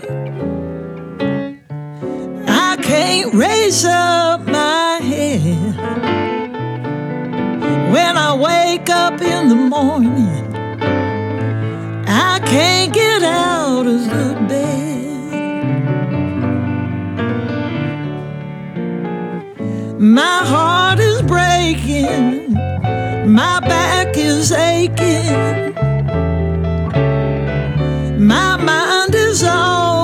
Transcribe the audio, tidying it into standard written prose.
I can't raise up my head when I wake up in the morning. I can't get out of the bed. My heart is breaking, my back is aching.